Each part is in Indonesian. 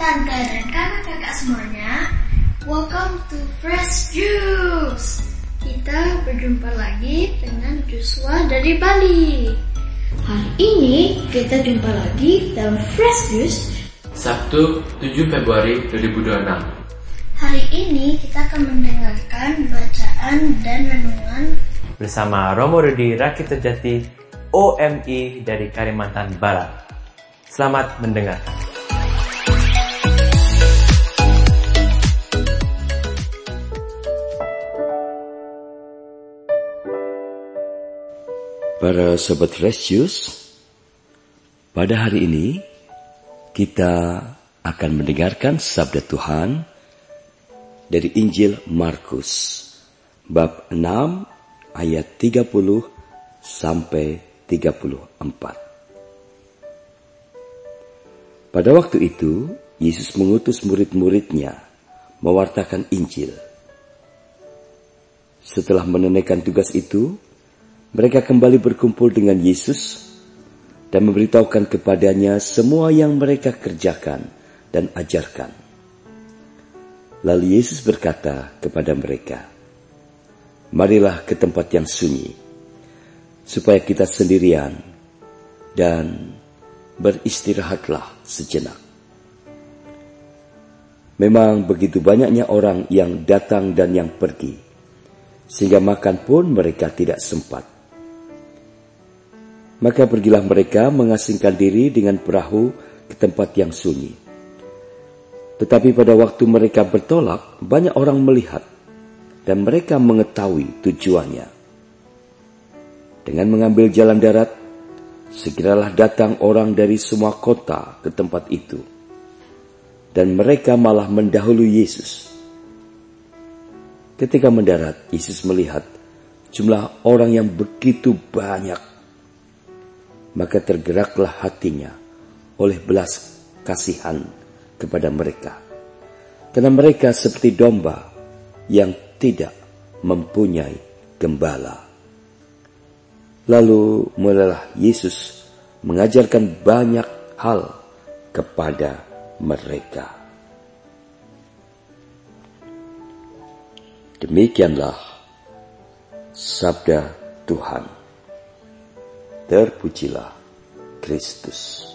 tante dan kakak-kakak semuanya. Welcome to Fresh Juice. Kita berjumpa lagi dengan Joshua dari Bali. Hari ini kita jumpa lagi dalam Fresh Juice Sabtu 7 Februari 2026. Hari ini kita akan mendengarkan bacaan dan renungan bersama Romo Rudi Rakit Terjati OMI dari Kalimantan Barat. Selamat mendengarkan. Para Sobat Fresh Juice, pada hari ini kita akan mendengarkan sabda Tuhan dari Injil Markus, bab 6 ayat 30 sampai 34. Pada waktu itu, Yesus mengutus murid-muridnya mewartakan Injil. Setelah menunaikan tugas itu, mereka kembali berkumpul dengan Yesus dan memberitahukan kepadanya semua yang mereka kerjakan dan ajarkan. Lalu Yesus berkata kepada mereka, "Marilah ke tempat yang sunyi, supaya kita sendirian dan beristirahatlah sejenak." Memang begitu banyaknya orang yang datang dan yang pergi, sehingga makan pun mereka tidak sempat. Maka pergilah mereka mengasingkan diri dengan perahu ke tempat yang sunyi. Tetapi pada waktu mereka bertolak, banyak orang melihat dan mereka mengetahui tujuannya. Dengan mengambil jalan darat, segeralah datang orang dari semua kota ke tempat itu. Dan mereka malah mendahului Yesus. Ketika mendarat, Yesus melihat jumlah orang yang begitu banyak. Maka tergeraklah hatinya oleh belas kasihan kepada mereka. Karena mereka seperti domba yang tidak mempunyai gembala. Lalu mulailah Yesus mengajarkan banyak hal kepada mereka. Demikianlah sabda Tuhan. Terpujilah Kristus.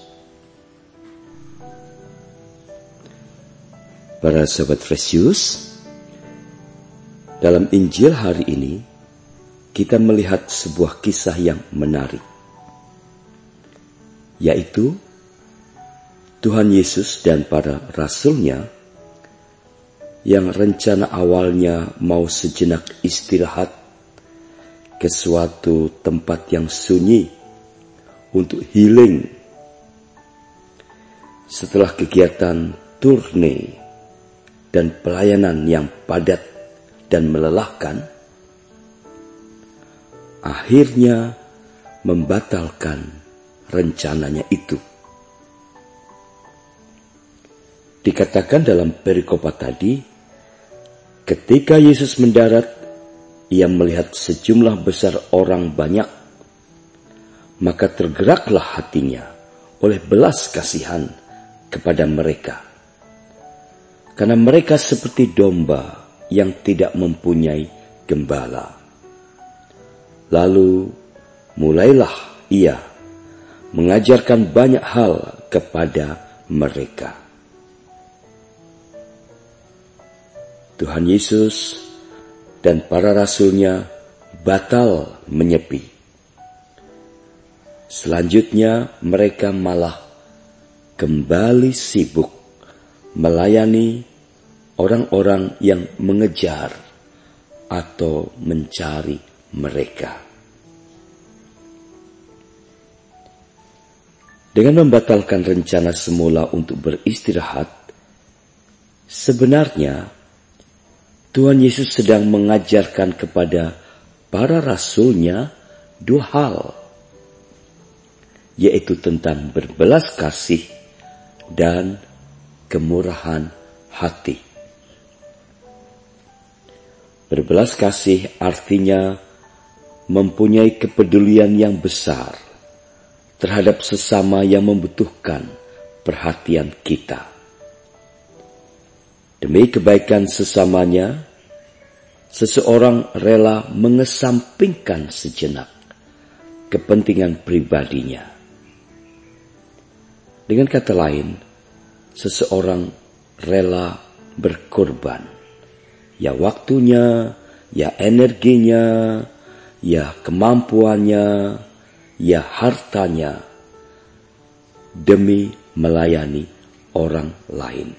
Para sahabat Fresh Juice, dalam Injil hari ini kita melihat sebuah kisah yang menarik, yaitu Tuhan Yesus dan para rasulnya yang rencana awalnya mau sejenak istirahat ke suatu tempat yang sunyi untuk healing setelah kegiatan turne dan pelayanan yang padat dan melelahkan, akhirnya membatalkan rencananya itu. Dikatakan dalam perikopa tadi, ketika Yesus mendarat, ia melihat sejumlah besar orang banyak. Maka tergeraklah hatinya oleh belas kasihan kepada mereka. Karena mereka seperti domba yang tidak mempunyai gembala. Lalu mulailah ia mengajarkan banyak hal kepada mereka. Tuhan Yesus dan para rasulnya batal menyepi. Selanjutnya mereka malah kembali sibuk melayani orang-orang yang mengejar atau mencari mereka. Dengan membatalkan rencana semula untuk beristirahat, sebenarnya Tuhan Yesus sedang mengajarkan kepada para rasulnya dua hal, yaitu tentang berbelas kasih dan kemurahan hati. Berbelas kasih artinya mempunyai kepedulian yang besar terhadap sesama yang membutuhkan perhatian kita. Demi kebaikan sesamanya, seseorang rela mengesampingkan sejenak kepentingan pribadinya. Dengan kata lain, seseorang rela berkorban, ya waktunya, ya energinya, ya kemampuannya, ya hartanya, demi melayani orang lain.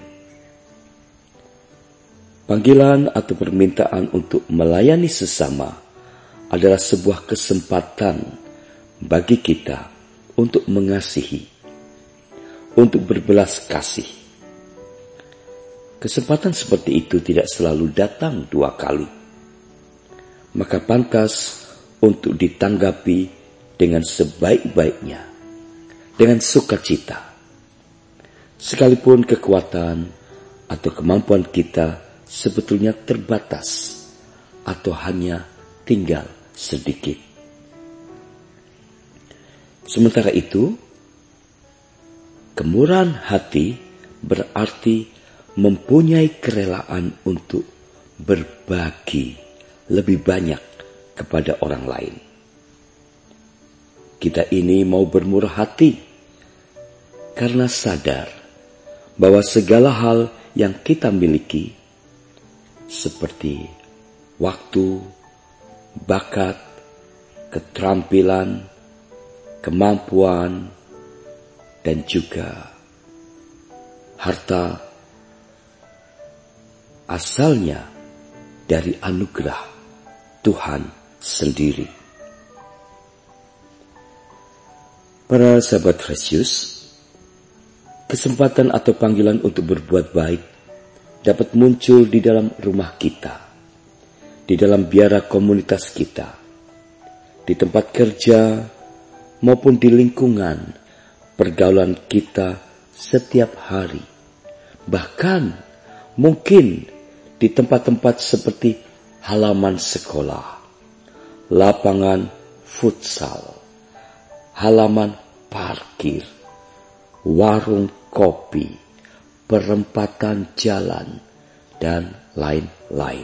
Panggilan atau permintaan untuk melayani sesama adalah sebuah kesempatan bagi kita untuk mengasihi, untuk berbelas kasih. Kesempatan seperti itu tidak selalu datang dua kali. Maka pantas untuk ditanggapi dengan sebaik-baiknya, dengan sukacita. Sekalipun kekuatan atau kemampuan kita sebetulnya terbatas atau hanya tinggal sedikit. Sementara itu, kemurahan hati berarti mempunyai kerelaan untuk berbagi lebih banyak kepada orang lain. Kita ini mau bermurah hati karena sadar bahwa segala hal yang kita miliki seperti waktu, bakat, keterampilan, kemampuan, dan juga harta asalnya dari anugerah Tuhan sendiri. Para sahabat Fresius, kesempatan atau panggilan untuk berbuat baik dapat muncul di dalam rumah kita, di dalam biara komunitas kita, di tempat kerja, maupun di lingkungan pergaulan kita setiap hari. Bahkan mungkin di tempat-tempat seperti halaman sekolah, lapangan futsal, halaman parkir, warung kopi, perempatan jalan, dan lain-lain.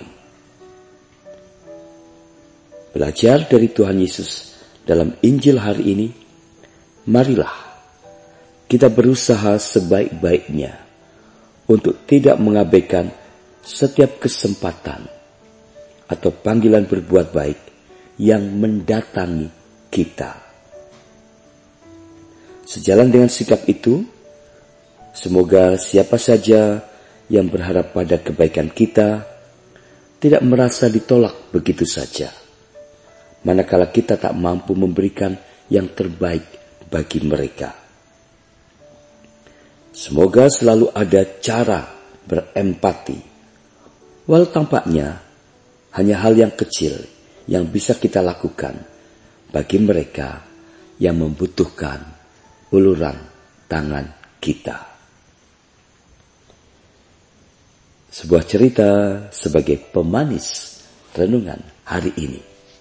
Belajar dari Tuhan Yesus dalam Injil hari ini, marilah kita berusaha sebaik-baiknya untuk tidak mengabaikan setiap kesempatan atau panggilan berbuat baik yang mendatangi kita. Sejalan dengan sikap itu, semoga siapa saja yang berharap pada kebaikan kita tidak merasa ditolak begitu saja, manakala kita tak mampu memberikan yang terbaik bagi mereka. Semoga selalu ada cara berempati, walau tampaknya hanya hal yang kecil yang bisa kita lakukan bagi mereka yang membutuhkan uluran tangan kita. Sebuah cerita sebagai pemanis renungan hari ini.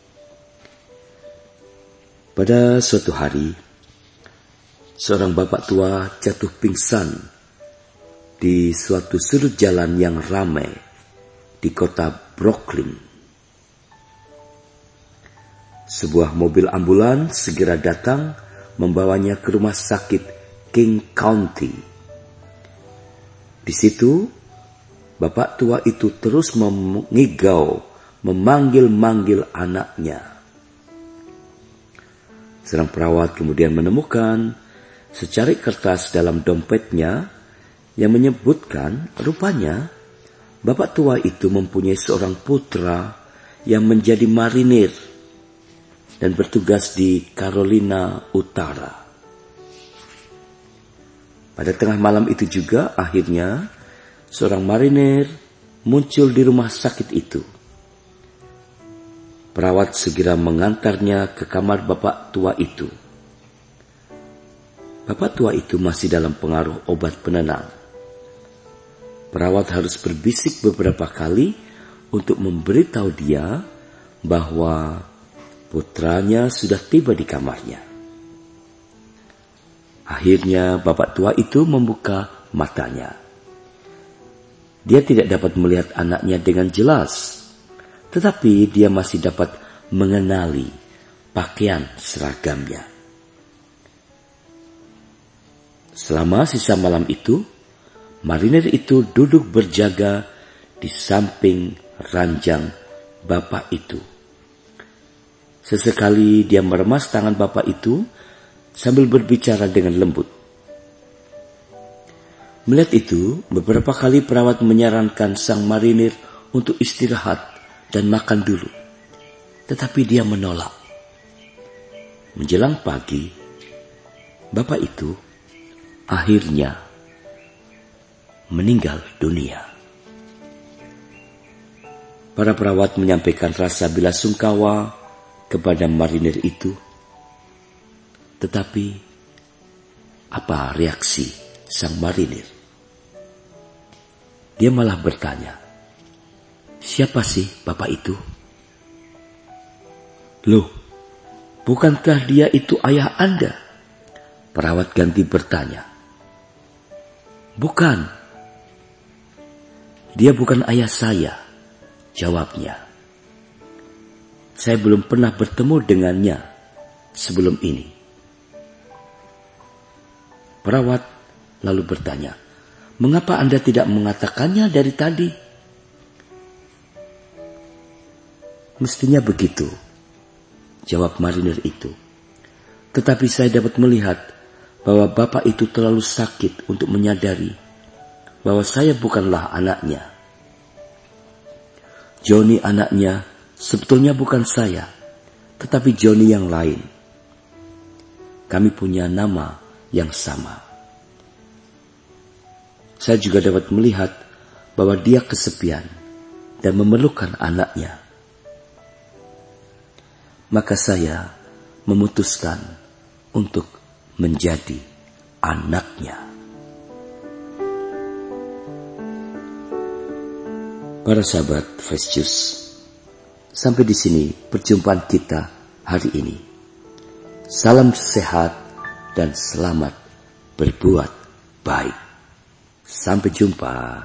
Pada suatu hari, seorang bapak tua jatuh pingsan di suatu sudut jalan yang ramai di kota Brooklyn. Sebuah mobil ambulans segera datang membawanya ke rumah sakit King County. Di situ, bapak tua itu terus mengigau, memanggil-manggil anaknya. Seorang perawat kemudian menemukan secari kertas dalam dompetnya yang menyebutkan rupanya bapak tua itu mempunyai seorang putra yang menjadi marinir dan bertugas di Carolina Utara. Pada tengah malam itu juga akhirnya seorang marinir muncul di rumah sakit itu. Perawat segera mengantarnya ke kamar bapak tua itu. Bapak tua itu masih dalam pengaruh obat penenang. Perawat harus berbisik beberapa kali untuk memberitahu dia bahwa putranya sudah tiba di kamarnya. Akhirnya bapak tua itu membuka matanya. Dia tidak dapat melihat anaknya dengan jelas, tetapi dia masih dapat mengenali pakaian seragamnya. Selama sisa malam itu, marinir itu duduk berjaga di samping ranjang bapak itu. Sesekali dia meremas tangan bapak itu sambil berbicara dengan lembut. Melihat itu, beberapa kali perawat menyarankan sang marinir untuk istirahat dan makan dulu. Tetapi dia menolak. Menjelang pagi, bapak itu akhirnya meninggal dunia. Para perawat menyampaikan rasa belasungkawa kepada marinir itu. Tetapi apa reaksi sang marinir? Dia malah bertanya, "Siapa sih bapak itu?" "Loh, bukankah dia itu ayah Anda?" Perawat ganti bertanya. "Bukan. Dia bukan ayah saya," jawabnya. "Saya belum pernah bertemu dengannya sebelum ini." Perawat lalu bertanya, "Mengapa Anda tidak mengatakannya dari tadi?" "Mestinya begitu," jawab marinir itu. "Tetapi saya dapat melihat bahwa bapak itu terlalu sakit untuk menyadari bahwa saya bukanlah anaknya. Johnny anaknya sebetulnya bukan saya, tetapi Johnny yang lain. Kami punya nama yang sama. Saya juga dapat melihat bahwa dia kesepian dan memerlukan anaknya. Maka saya memutuskan untuk menjadi anaknya." Para sahabat Fresh Juice, sampai di sini perjumpaan kita hari ini. Salam sehat dan selamat berbuat baik. Sampai jumpa.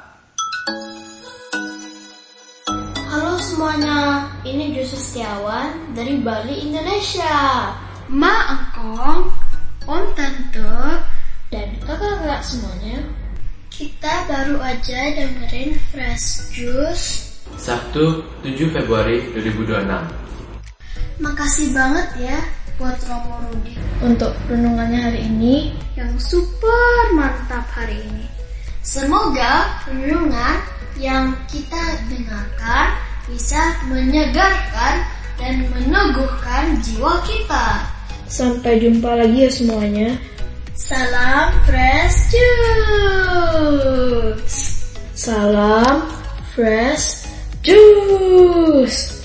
Halo semuanya, ini Jus Setiawan dari Bali, Indonesia. Ma Angkong, Om Tante, dan kakak-kakak semuanya. Kita baru aja dengerin Fresh Juice Sabtu 7 Februari 2026. Makasih banget ya buat Romo Rudi untuk renungannya hari ini yang super mantap hari ini. Semoga renungan yang kita dengarkan bisa menyegarkan dan meneguhkan jiwa kita. Sampai jumpa lagi ya semuanya. Salam Fresh Juice. Salam Fresh Juice.